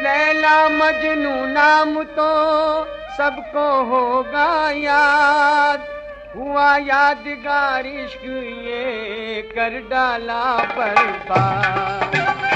लैला मजनू नाम तो सबको होगा याद, हुआ यादगार इश्क ये कर डाला बर्बाद।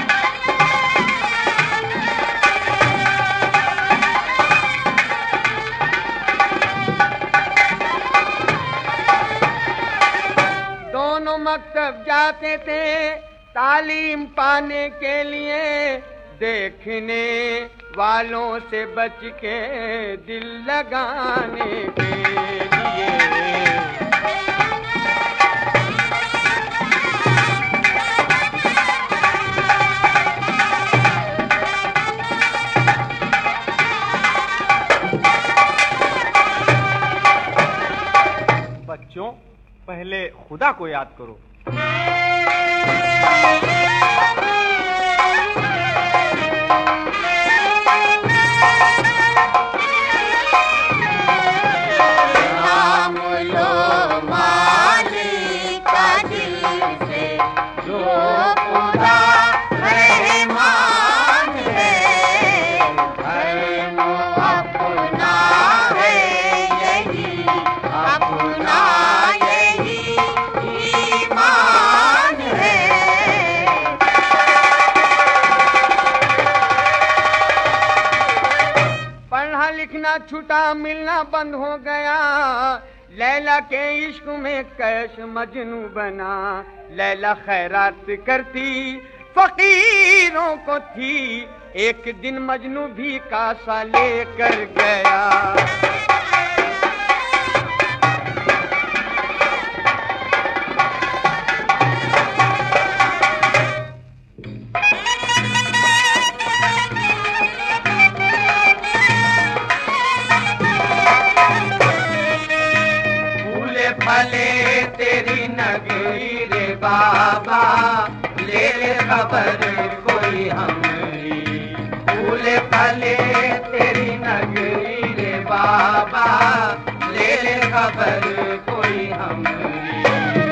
दोनों मकतब जाते थे तालीम पाने के लिए, देखने वालों से बच के दिल लगाने के लिए। बच्चों, पहले खुदा को याद करो। लिखना छूटा मिलना बंद हो गया, लैला के इश्क में कैश मजनू बना। लैला खैरात करती फकीरों को थी, एक दिन मजनू भी कासा लेकर गया। फले तेरी नगरी रे बाबा, ले ले खबर कोई हमारी। फूले फले तेरी नगरी रे बाबा, ले ले खबर कोई हमारी।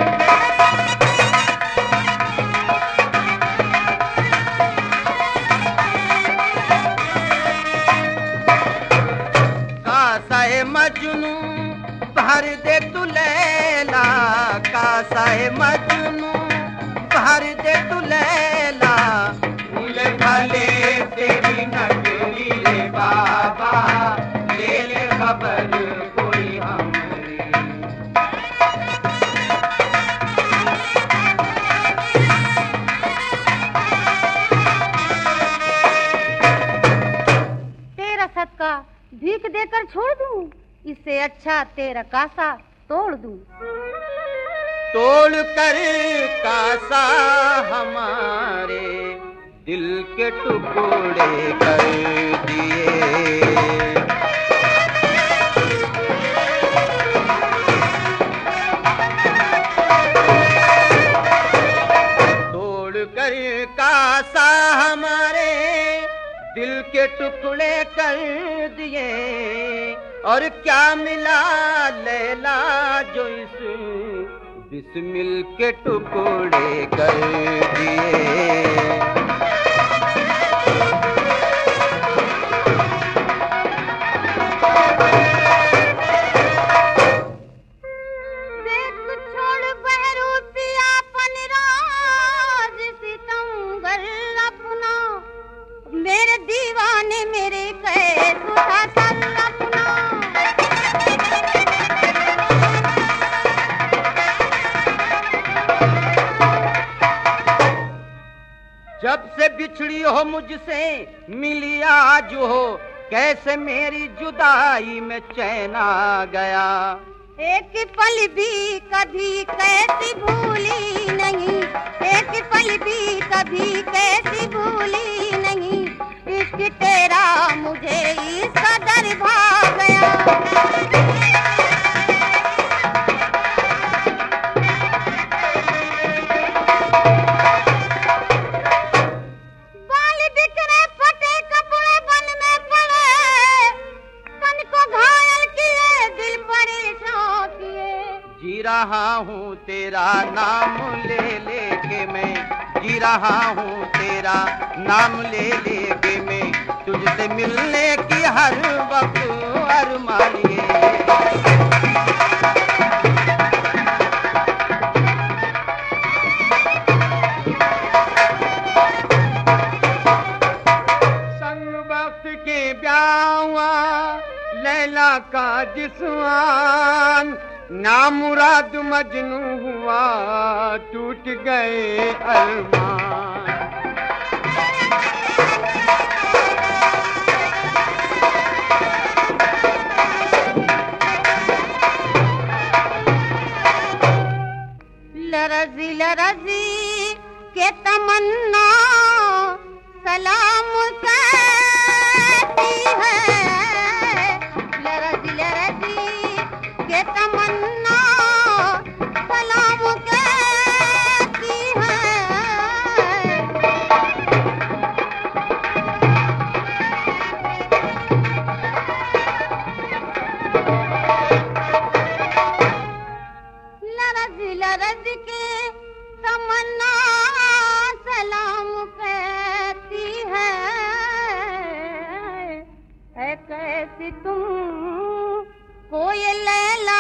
कासा है मजनू भर दे तू लैला, कासा है मजनू भर दे तू लैला। फूले फले तेरी नगरी रे बाबा, ले ले खबर कोई हमारी। तेरा सदका भीख देकर छोड़ दूं, इससे अच्छा तेरा कासा तोड़ दूं। तोड़ कर कासा हमारे दिल के टुकड़े कर दिए। तोड़ कर कासा हमारे दिल के टुकड़े कर दिए, और क्या मिला लैला जो इस बिस्मिल के टुकड़े कर दिए। मेरे दीवाने मेरे कहे सुधा सल अपना। जब से बिछड़ी हो मुझसे मिली आज हो, कैसे मेरी जुदाई में चैन आ गया। एक पल भी कभी कैसी भूली नहीं, एक पल भी कभी कैसी भूली नहीं। इश्क तेरा मुझे इस कदर भा गया। बाल बिखरे फटे कपड़े बन में पड़े, तन को घायल किए दिल परेशान किए। जी रहा हूँ तेरा नाम ले लेके मैं, जी रहा हूँ तेरा नाम ले लेके मैं। तुझसे मिलने की हर वक्त अरमानिए। संग वक्त के ब्यावा लैला का जिस्मान, नामुराद मजनू हुआ टूट गए अरमान। लरजी लरजी के तमन्ना सलाम कहती है, लरजी लरजी के तमन्ना सलाम कहती है। लरजी लरजी के तमन्ना सलाम कहती है, कैसी तुम कोई लैला